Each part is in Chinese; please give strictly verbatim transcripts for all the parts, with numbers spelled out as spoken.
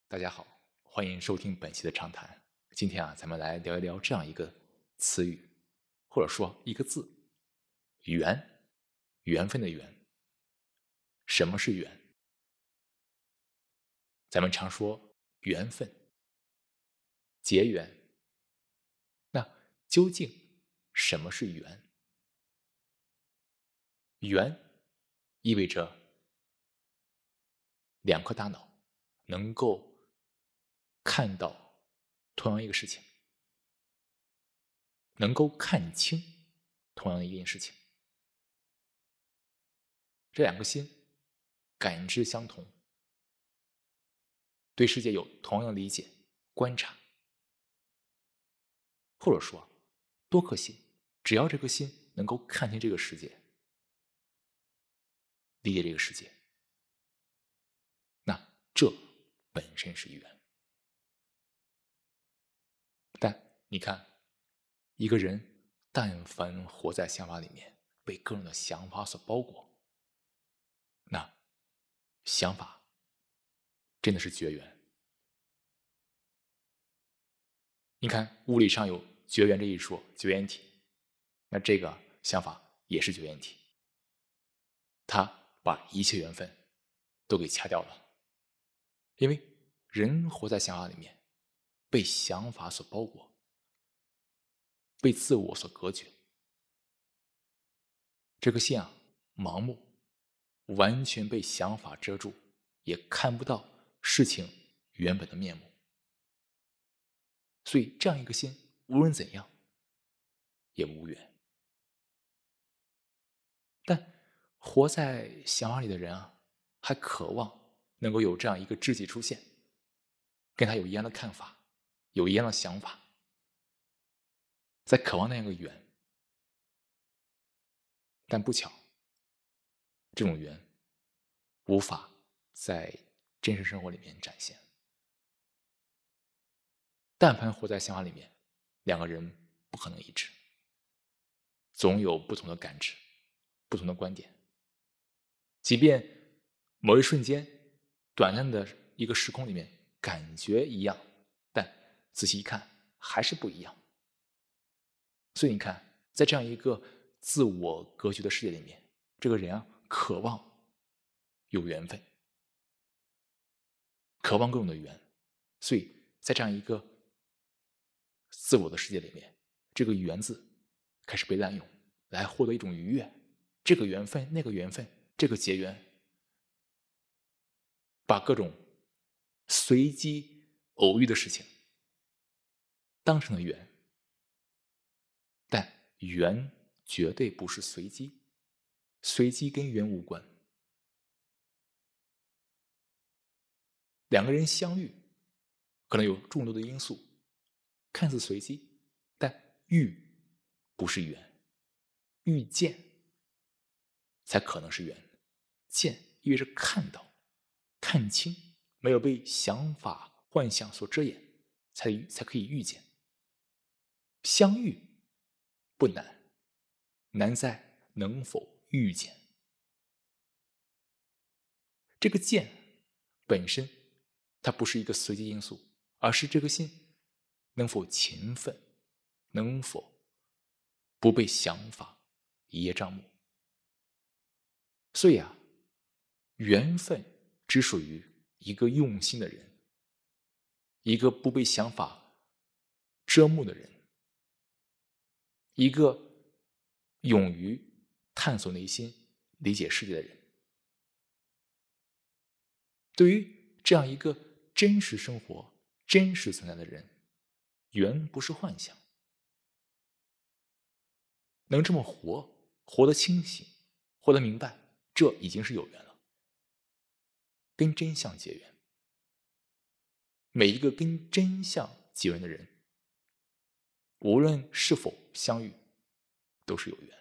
大家好，欢迎收听本期的畅谈。今天啊，咱们来聊一聊这样一个词语，或者说一个字——缘。缘分的缘。什么是缘？咱们常说缘分、结缘。那究竟什么是缘？缘意味着两颗大脑能够看到同样一个事情，能够看清同样的一件事情。这两个心感知相同，对世界有同样的理解、观察，或者说多颗心，只要这颗心能够看清这个世界，理解这个世界，那这本身是缘。但你看，一个人但凡活在想法里面，被各种的想法所包裹，那想法真的是绝缘。你看物理上有绝缘这一说，绝缘体，那这个想法也是绝缘体，它把一切缘分都给掐掉了。因为人活在想法里面，被想法所包裹，被自我所隔绝，这颗心啊盲目，完全被想法遮住，也看不到事情原本的面目。所以这样一个心无论怎样也无缘。但活在想法里的人啊，还渴望能够有这样一个知己出现，跟他有一样的看法，有一样的想法，在渴望那样一个缘。但不巧，这种缘无法在真实生活里面展现。但凡活在想法里面，两个人不可能一致，总有不同的感知，不同的观点。即便某一瞬间短暂的一个时空里面感觉一样，但仔细一看还是不一样。所以你看，在这样一个自我格局的世界里面，这个人啊渴望有缘分，渴望各种的缘。所以在这样一个自我的世界里面，这个缘字开始被滥用，来获得一种愉悦。这个缘分，那个缘分，这个结缘，把各种随机偶遇的事情当成了缘。但缘绝对不是随机，随机跟缘无关。两个人相遇，可能有众多的因素，看似随机，但遇不是缘，遇见才可能是缘。见意味着看到、看清，没有被想法、幻想所遮掩，才才可以遇见。相遇不难，难在能否遇见。这个见本身，它不是一个随机因素，而是这颗心能否勤奋，能否不被想法一叶障目。所以啊，缘分只属于一个用心的人，一个不被想法遮目的人，一个勇于探索内心、理解世界的人。对于这样一个真实生活、真实存在的人，缘不是幻想。能这么活，活得清醒，活得明白，这已经是有缘了。跟真相结缘，每一个跟真相结缘的人，无论是否相遇，都是有缘。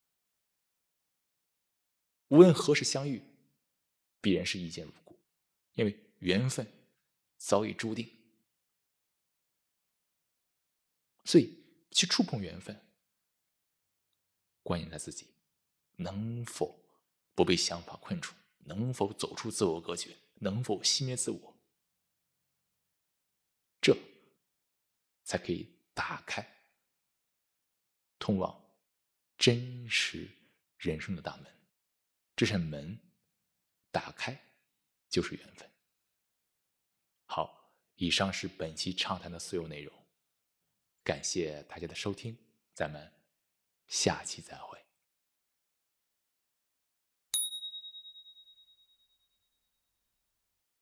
无论何时相遇，必然是一见如故，因为缘分早已注定。所以去触碰缘分，关键在自己能否不被想法困住，能否走出自我隔绝，能否熄灭自我。 才可以打开通往真实人生的大门。这扇门打开就是缘分。好，以上是本期畅谈的所有内容，感谢大家的收听，咱们下期再会。